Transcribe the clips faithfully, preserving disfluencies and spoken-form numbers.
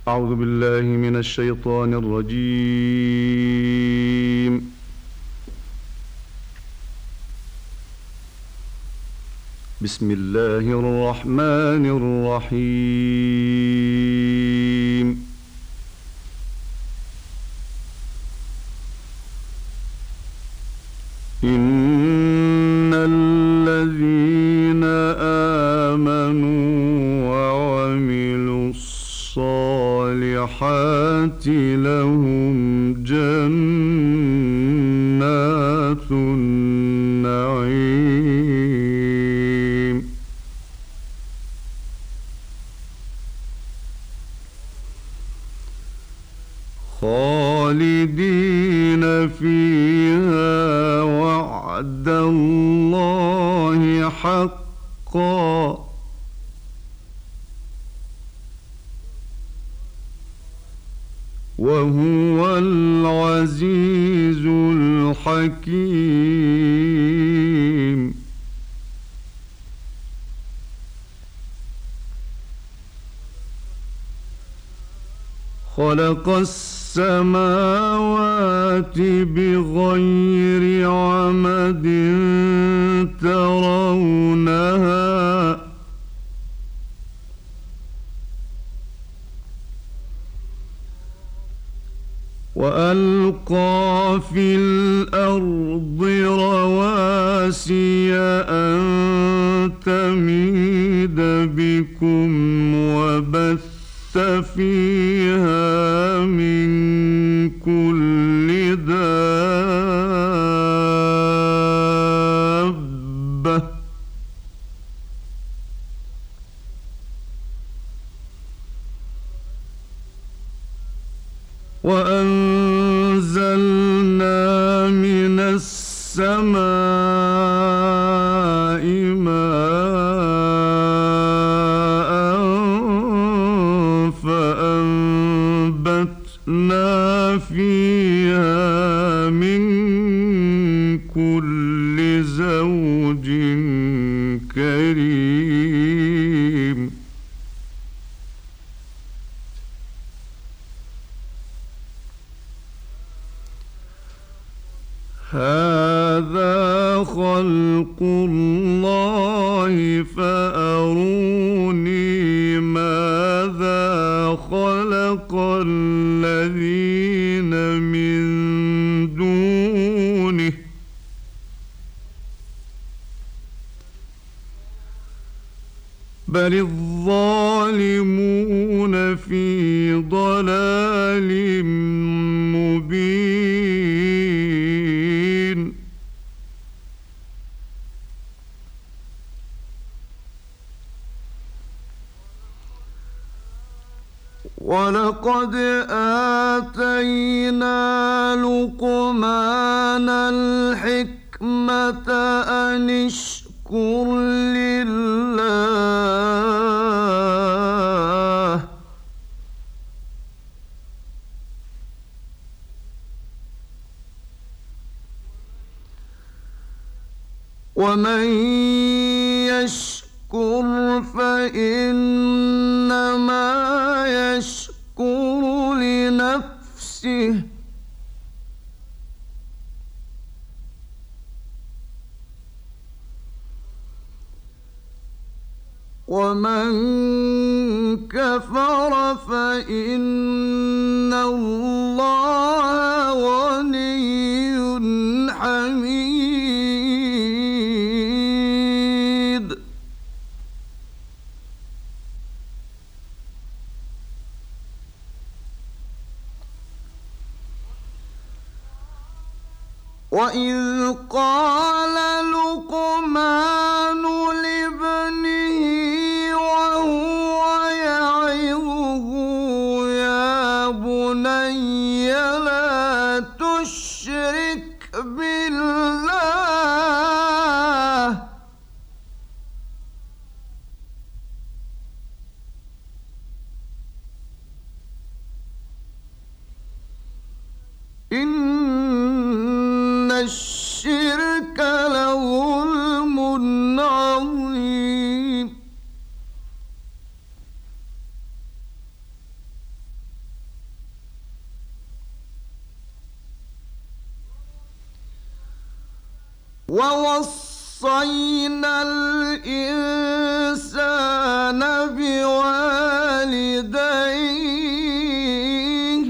أعوذ بالله من الشيطان الرجيم. بسم الله الرحمن الرحيم. إن الذين آمنوا وعملوا الصالحات لهم جنات النعيم خالدين فيها وعد الله حقا وهو العزيز الحكيم. خلق السماوات بغير عمد ترونها وألقى في الأرض رواسي أن تميد بكم وبث فيها من كل دابة وأنزلنا من السماء ماء فأنبتنا فيها من كل زوج كريم. هذا خلق الله فأروني ماذا خلق الذين من دونه بل الظالمون في ضلال مبين. ولقد آتينا لقمان الحكمة أن اشكر لله ومن يشكر فإنما يشكر لنفسه ومن كفر فإن الله غني حميد. وإذ قال لقمان لابنه وهو يعظه يا بني لا تشرك بالله إن الشرك لظلم عظيم. ووصينا الإنسان بوالديه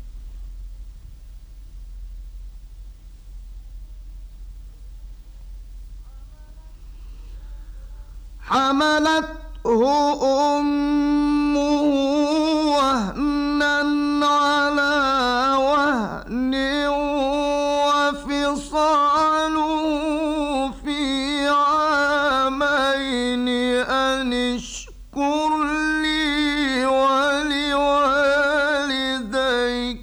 حملته أمه وهنا على وهن وفصاله في عامين أن اشكر لي ولوالديك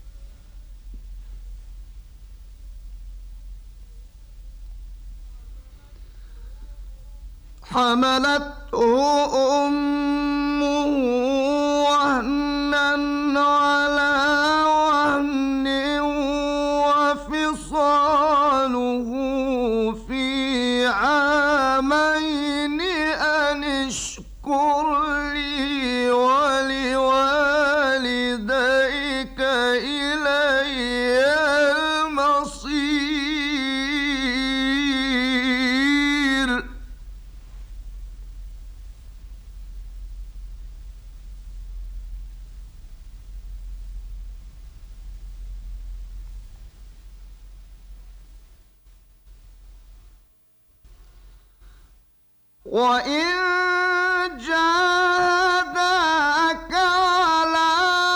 حملته أمه وهنا على وهن وفصاله في عامين أن اشكر لي ولوالديك إلي المصير. وإن جاهداك على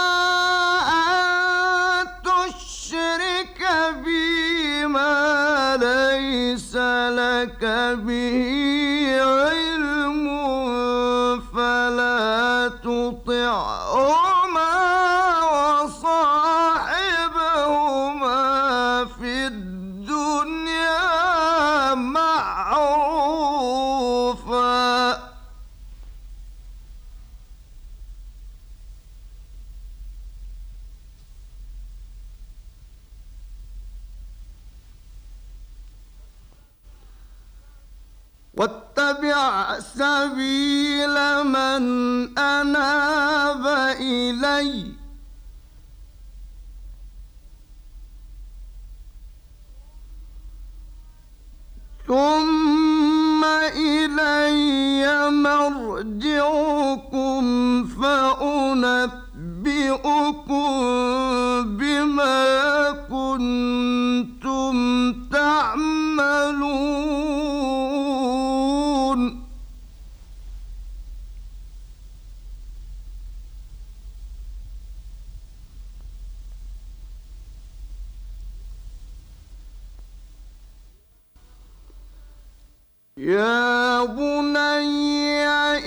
أن تشرك بي ما ليس لك به علم فلا تطعهما وصاحبهما في الدنيا معروفا واتبع سبيل من أناب إلي ثم إلي مرجعكم فأنبئكم بما كنتم تعملون. يا بني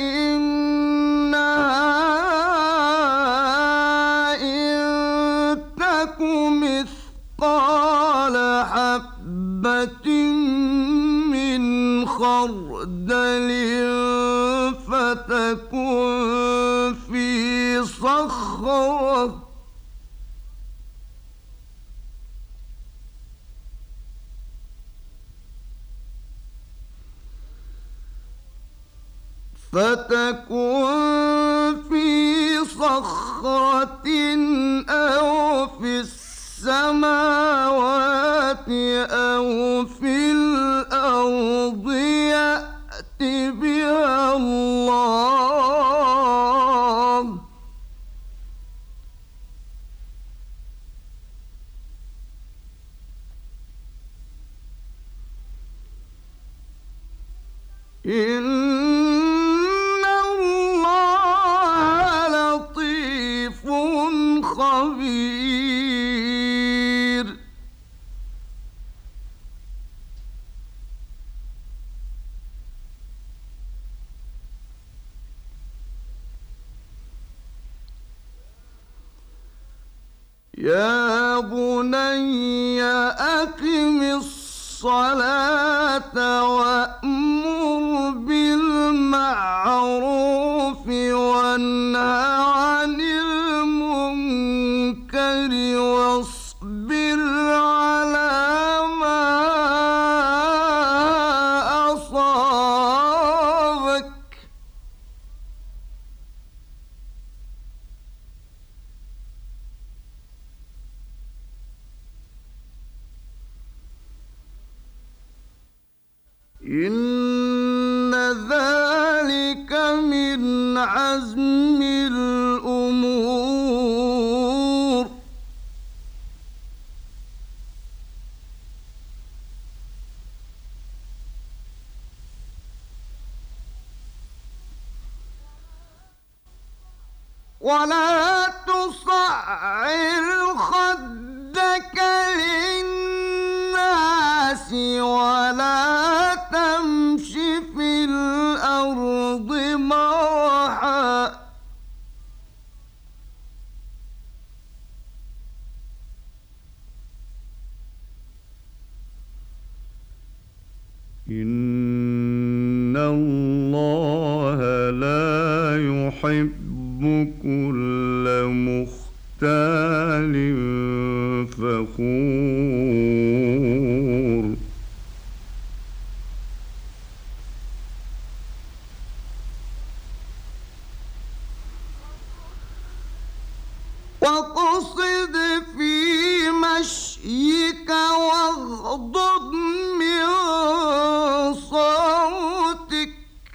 إنها إن تك مثقال حبة من خردل فتكن في صخرة فتكن في صخرة أو في السماوات أو في الأرض يأت بها الله إن خبير. يا بني أقم الصلاة وأمر بالمعروف وانه عن المنكر واصبر على ما أصابك إن ذلك من عزم الأمور ولا تصعر خدك للناس ولا تمش في الأرض مرحا إن الله لا يحب كل مختال فخور واقصد في مشيك واغضض من صوتك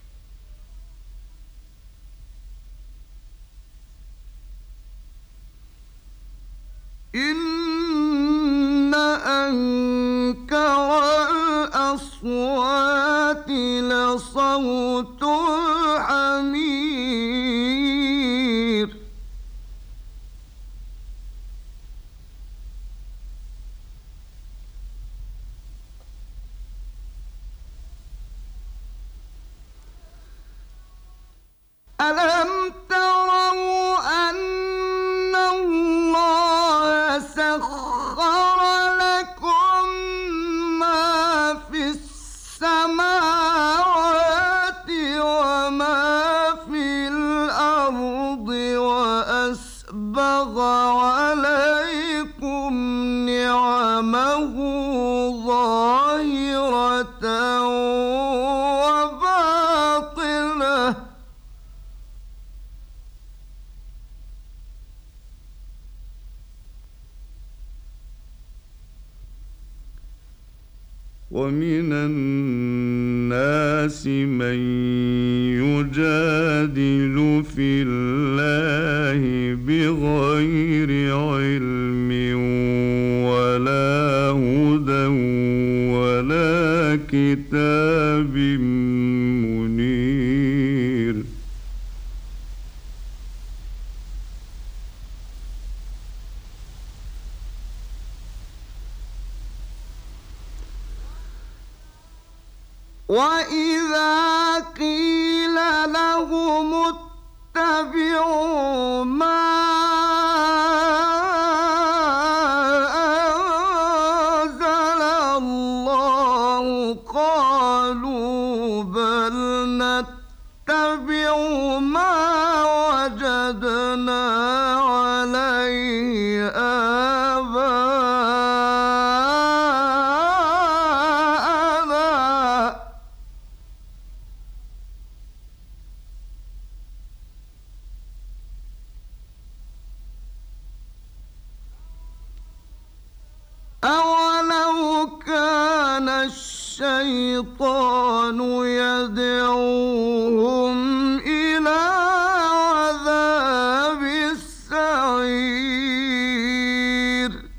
إن أنكر الأصوات لصوت الحمير ألم تروا أن الله سخر لكم ما في السماوات وما في الأرض وأسبغ عليكم نعمه ظاهرة وباطنة ومن الناس من يجادل في الله بغير علم ولا هدى ولا كتاب منير وإذا قيل لهم اتبعوا ما أنزل الله قالوا بل نتبع ما وجدنا عليه آباءنا أولو كان الشيطان يدعوهم إلى عذاب السعير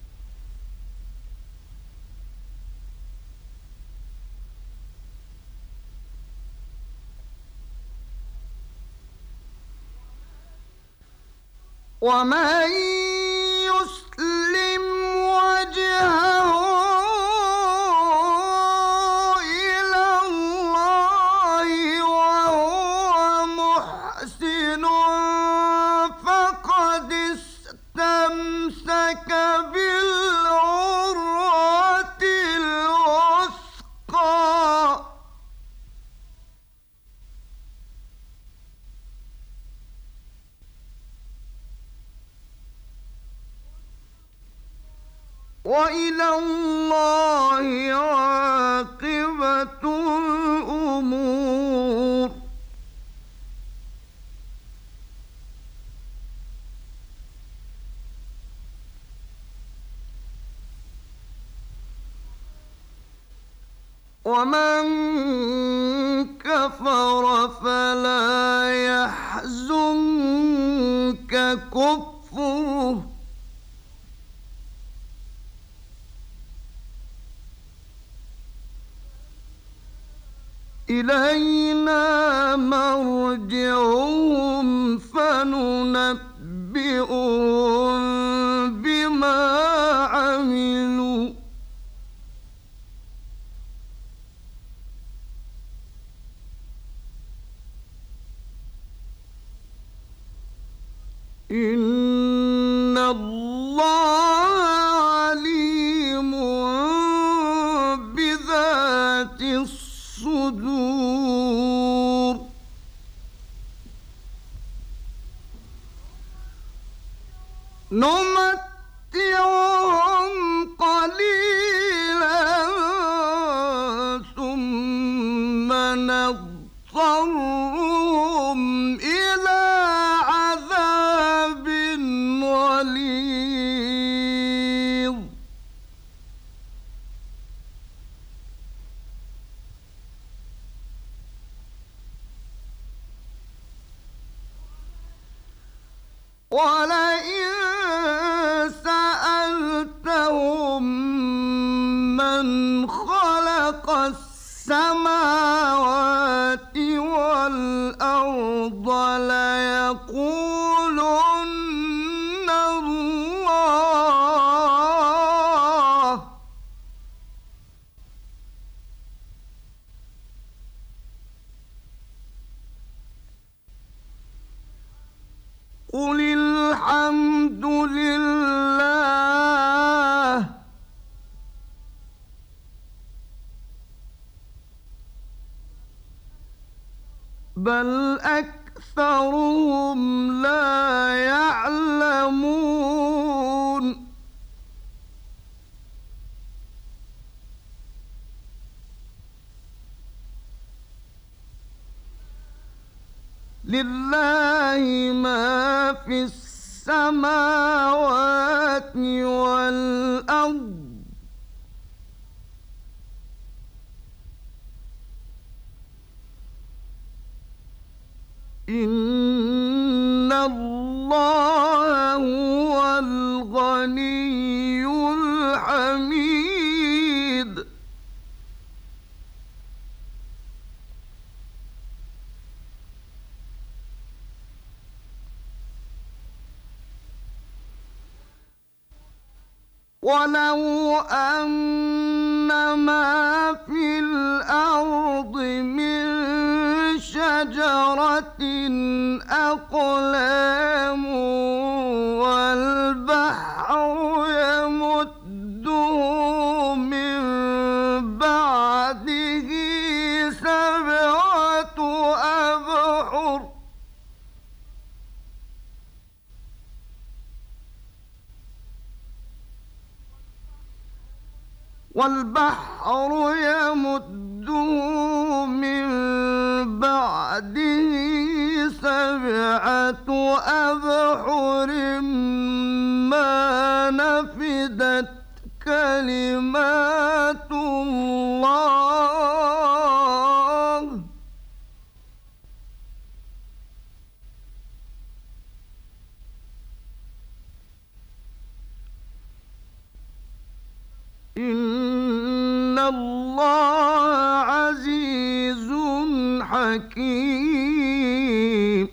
ومن يسلم وجهه إلى الله وهو محسن فقد استمسك بالعروة الوثقى وإلى الله عاقبة الأمور ومن كفر فلا يحزنك كفره إلينا مرجعهم فننبئهم بما عملوا إن الله عليم بذات الصدور نمتعهم قليلا ثم نضطرهم إلى عذاب غليظ ولئن سألتهم من خلق السماوات والأرض ليقولن الله قل الحمد لله بل أكثرهم لا يعلمون لله ما في السماوات والأرض إن الله هو الغني الحميد ولو أن ما في الأرض من شجرة أقلام والبحر يمده من بعده سبعة أبحر والبحر يمده من بعده سبعة أبحر ما نفدت كلمات الله إن الله عزيز حكيم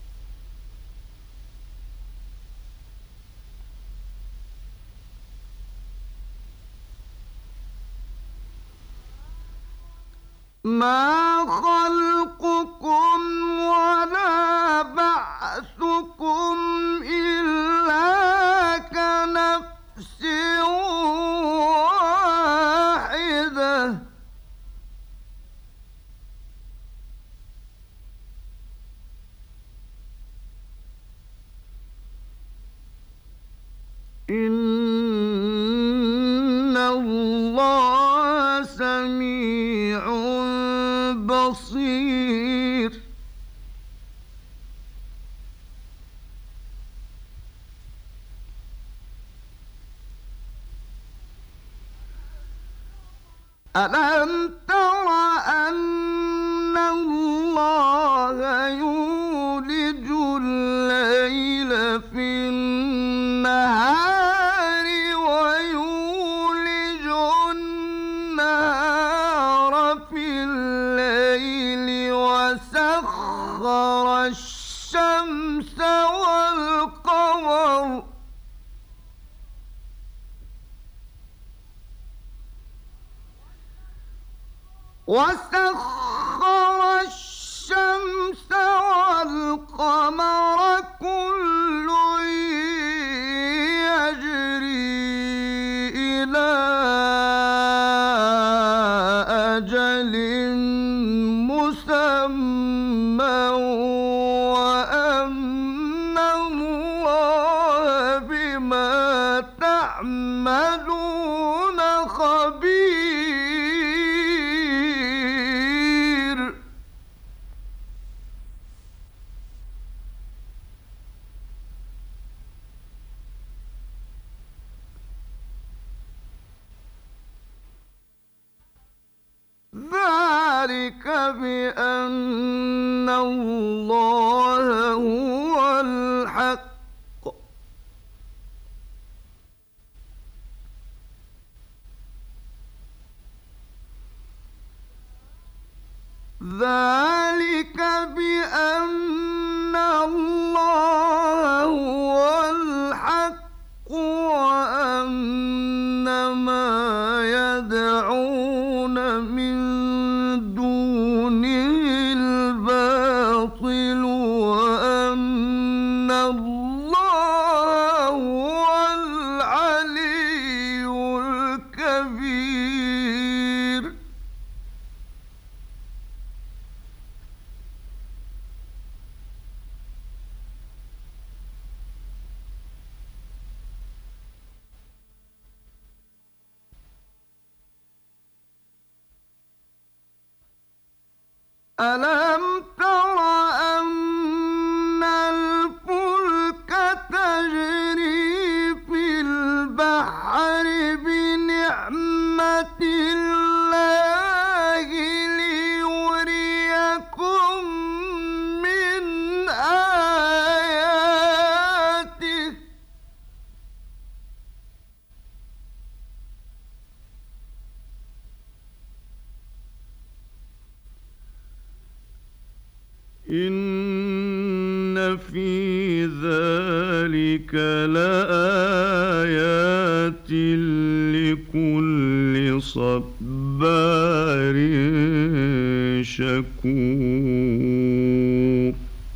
ما خلقكم ولا بعثكم إلا كنفس واحدة إن الله سميع بصير ألم تر وسخر الشمس والقمر كل يجري إلى أجل مسمى وأن الله بما تعملون خبير. ذلك بأن الله هو الحق ذلك بأن الله هو الحق وأن ما يدعون من دونه الباطل وأن الله هو العلي الكبير. ألم تر أن الفلك تجري في البحر بنعمة الله ليريكم من آياته إن في ذلك لآيات لكل صبار شكور.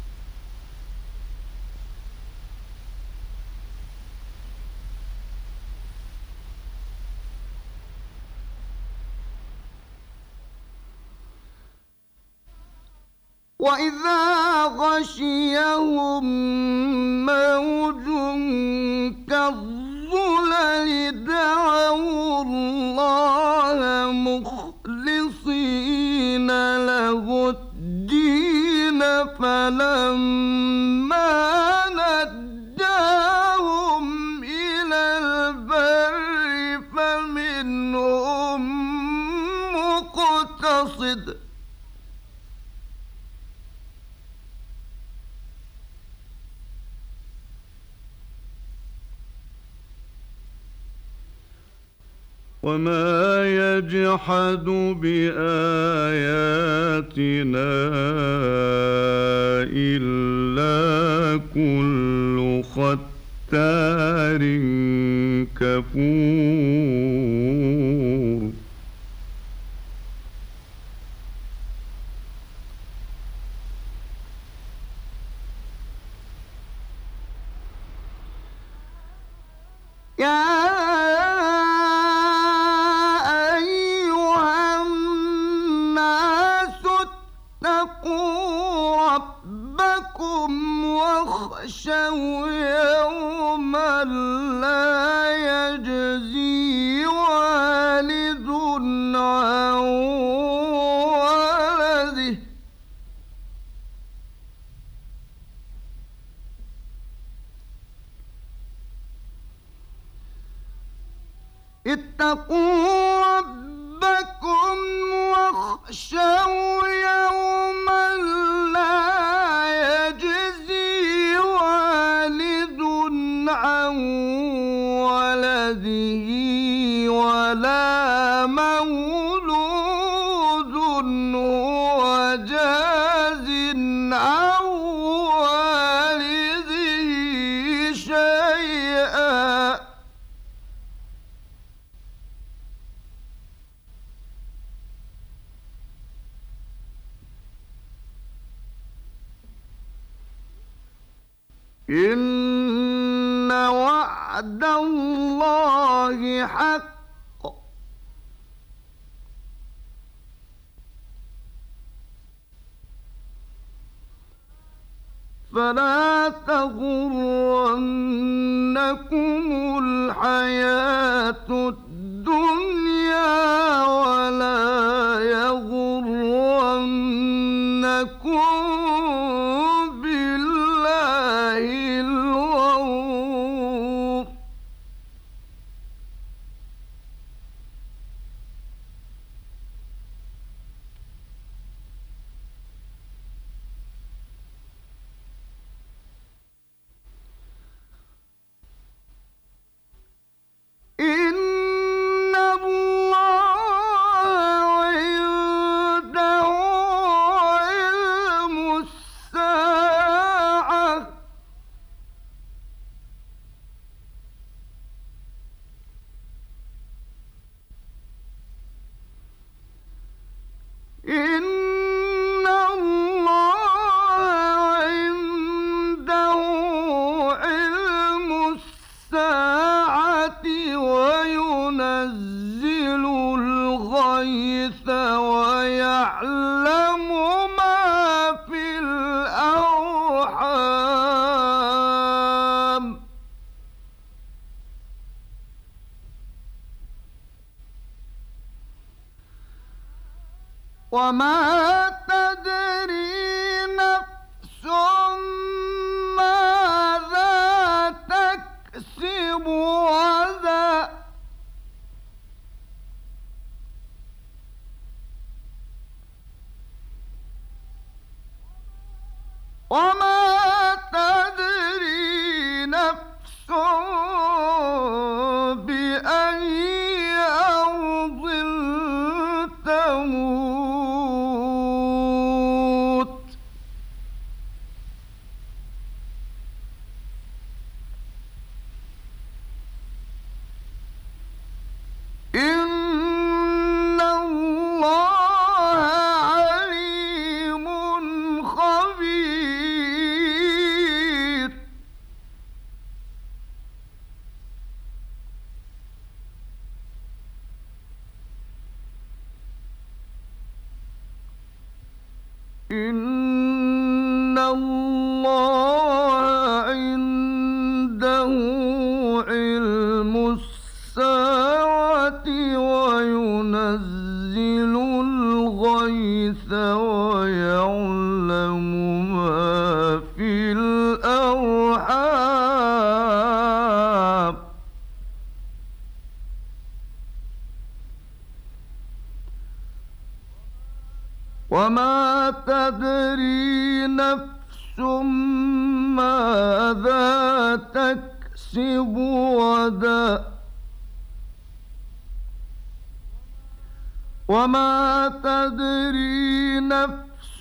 وإذا غشيهم موج كالظلل دعوا الله مخلصين له الدين فلما نجاهم إلى البر فمنهم مقتصد وما يجحد بآياتنا إلا كل ختار كفور. يا واخشوا يوما لا يجزي والد عن ولده اتقوا ربكم واخشوا يوما لا يجزي والد عن ولده ولا مولود هو جاز عن والده شيئا إن وعد الله حق فلا تغرنكم الحياة الدنيا ولا يغرنكم بالله الغرور إن الله عنده علم الساعة إن الله عنده علم الساعة وينزل الغيث ويعلم ما في الأرحام وما تدري نفس ماذا تكسب غدا وما تدري نفس بأي أرض تموت إن الله عليم خبير إن الله عنده علم الساعة وينزل الغيث ويعلم ما في الأرحام وما تدري نفس ماذا تكسب غدا وما تدري نفس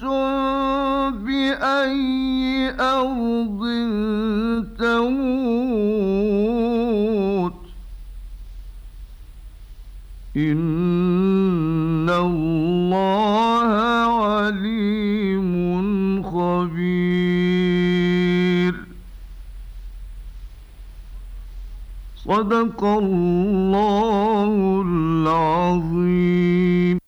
بأي أرض تموت إن الله عليم خبير صدق الله العظيم.